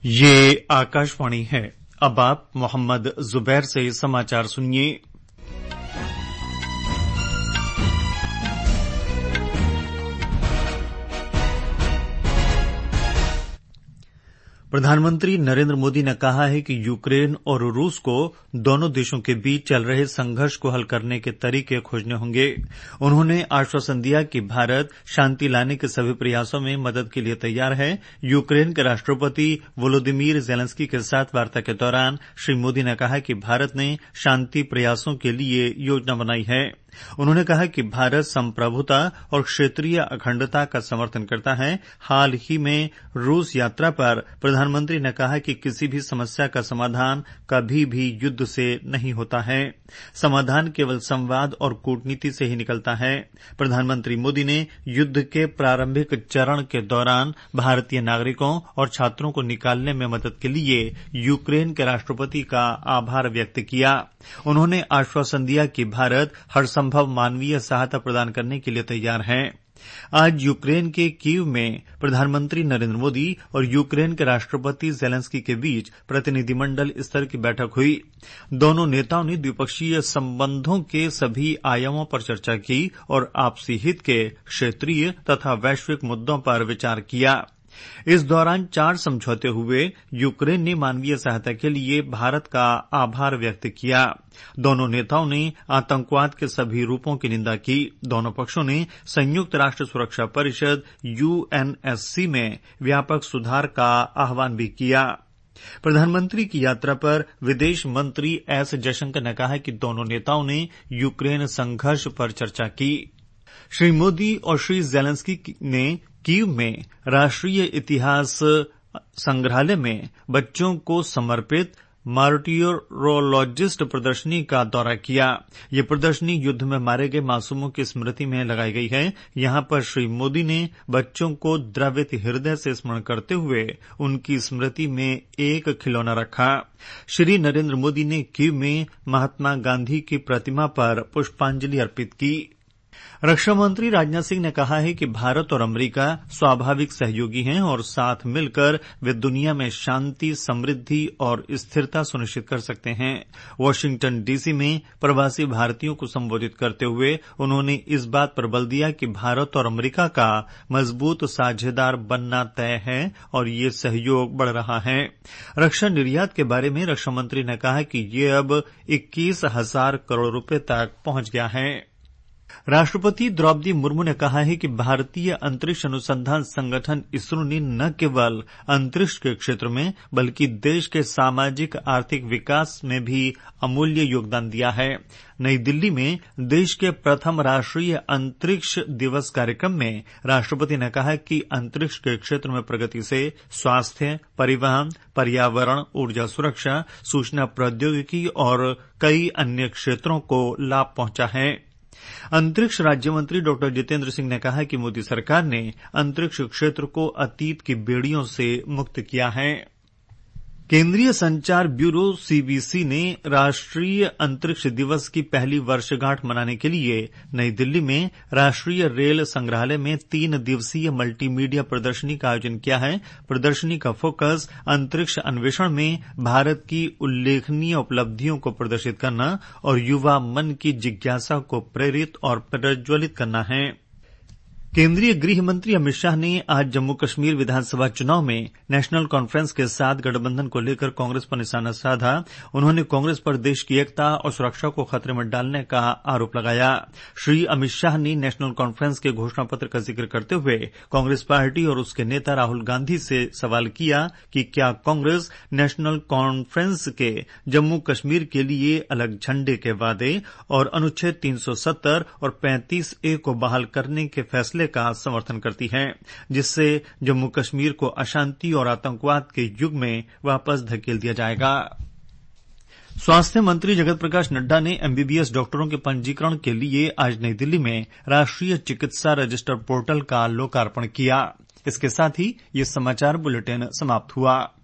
ये आकाशवाणी है। अब आप मोहम्मद जुबैर से समाचार सुनिए। प्रधानमंत्री नरेंद्र मोदी ने कहा है कि यूक्रेन और रूस को दोनों देशों के बीच चल रहे संघर्ष को हल करने के तरीके खोजने होंगे। उन्होंने आश्वासन दिया कि भारत शांति लाने के सभी प्रयासों में मदद के लिए तैयार है। यूक्रेन के राष्ट्रपति वोलोदिमीर जेलेंस्की के साथ वार्ता के दौरान श्री मोदी ने कहा कि भारत ने शांति प्रयासों के लिए योजना बनाई है। उन्होंने कहा कि भारत संप्रभुता और क्षेत्रीय अखंडता का समर्थन करता है। हाल ही में रूस यात्रा पर प्रधानमंत्री ने कहा कि किसी भी समस्या का समाधान कभी भी युद्ध से नहीं होता है। समाधान केवल संवाद और कूटनीति से ही निकलता है। प्रधानमंत्री मोदी ने युद्ध के प्रारंभिक चरण के दौरान भारतीय नागरिकों और छात्रों को निकालने में मदद के लिए यूक्रेन के राष्ट्रपति का आभार व्यक्त किया। उन्होंने आश्वासन दिया कि भारत हर संभव मानवीय सहायता प्रदान करने के लिए तैयार है। आज यूक्रेन के कीव में प्रधानमंत्री नरेंद्र मोदी और यूक्रेन के राष्ट्रपति जेलेंस्की के बीच प्रतिनिधिमंडल स्तर की बैठक हुई। दोनों नेताओं ने द्विपक्षीय संबंधों के सभी आयामों पर चर्चा की और आपसी हित के क्षेत्रीय तथा वैश्विक मुद्दों पर विचार किया। इस दौरान 4 समझौते हुए। यूक्रेन ने मानवीय सहायता के लिए भारत का आभार व्यक्त किया। दोनों नेताओं ने आतंकवाद के सभी रूपों की निंदा की। दोनों पक्षों ने संयुक्त राष्ट्र सुरक्षा परिषद यूएनएससी में व्यापक सुधार का आह्वान भी किया। प्रधानमंत्री की यात्रा पर विदेश मंत्री एस जयशंकर ने कहा कि दोनों नेताओं ने यूक्रेन संघर्ष पर चर्चा की। श्री मोदी और श्री जेलेंस्की ने कीव में राष्ट्रीय इतिहास संग्रहालय में बच्चों को समर्पित मार्टिरोलॉजिस्ट प्रदर्शनी का दौरा किया। ये प्रदर्शनी युद्ध में मारे गए मासूमों की स्मृति में लगाई गई है। यहां पर श्री मोदी ने बच्चों को द्रवित हृदय से स्मरण करते हुए उनकी स्मृति में एक खिलौना रखा। श्री नरेंद्र मोदी ने कीव में महात्मा गांधी की प्रतिमा पर पुष्पांजलि अर्पित की। रक्षा मंत्री राजनाथ सिंह ने कहा है कि भारत और अमेरिका स्वाभाविक सहयोगी हैं और साथ मिलकर वे दुनिया में शांति, समृद्धि और स्थिरता सुनिश्चित कर सकते हैं। वाशिंगटन डीसी में प्रवासी भारतीयों को संबोधित करते हुए उन्होंने इस बात पर बल दिया कि भारत और अमेरिका का मजबूत साझेदार बनना तय है और ये सहयोग बढ़ रहा है। रक्षा निर्यात के बारे में रक्षा मंत्री ने कहा कि ये अब 21,000 करोड़ रुपए तक पहुंच गया है। राष्ट्रपति द्रौपदी मुर्मू ने कहा है कि भारतीय अंतरिक्ष अनुसंधान संगठन इसरो ने न केवल अंतरिक्ष के क्षेत्र में बल्कि देश के सामाजिक आर्थिक विकास में भी अमूल्य योगदान दिया है। नई दिल्ली में देश के प्रथम राष्ट्रीय अंतरिक्ष दिवस कार्यक्रम में राष्ट्रपति ने कहा कि अंतरिक्ष के क्षेत्र में प्रगति से स्वास्थ्य, परिवहन, पर्यावरण, ऊर्जा सुरक्षा, सूचना प्रौद्योगिकी और कई अन्य क्षेत्रों को लाभ पहुंचा है। अंतरिक्ष राज्य मंत्री डॉ जितेंद्र सिंह ने कहा कि मोदी सरकार ने अंतरिक्ष क्षेत्र को अतीत की बेड़ियों से मुक्त किया है। केंद्रीय संचार ब्यूरो सीबीसी ने राष्ट्रीय अंतरिक्ष दिवस की पहली वर्षगांठ मनाने के लिए नई दिल्ली में राष्ट्रीय रेल संग्रहालय में 3 दिवसीय मल्टीमीडिया प्रदर्शनी का आयोजन किया है। प्रदर्शनी का फोकस अंतरिक्ष अन्वेषण में भारत की उल्लेखनीय उपलब्धियों को प्रदर्शित करना और युवा मन की जिज्ञासा को प्रेरित और प्रज्वलित करना है। केंद्रीय गृह मंत्री अमित शाह ने आज जम्मू कश्मीर विधानसभा चुनाव में नेशनल कॉन्फ्रेंस के साथ गठबंधन को लेकर कांग्रेस पर निशाना साधा। उन्होंने कांग्रेस पर देश की एकता और सुरक्षा को खतरे में डालने का आरोप लगाया। श्री अमित शाह ने नेशनल कॉन्फ्रेंस के घोषणा पत्र का जिक्र करते हुए कांग्रेस पार्टी और उसके नेता राहुल गांधी से सवाल किया कि क्या कांग्रेस नेशनल कॉन्फ्रेंस के जम्मू कश्मीर के लिए अलग झंडे के वादे और अनुच्छेद 370 और 35A को बहाल करने के फैसले का समर्थन करती है, जिससे जम्मू कश्मीर को अशांति और आतंकवाद के युग में वापस धकेल दिया जाएगा। स्वास्थ्य मंत्री जगत प्रकाश नड्डा ने एमबीबीएस डॉक्टरों के पंजीकरण के लिए आज नई दिल्ली में राष्ट्रीय चिकित्सा रजिस्टर पोर्टल का लोकार्पण किया। इसके साथ ही ये समाचार बुलेटिन समाप्त हुआ।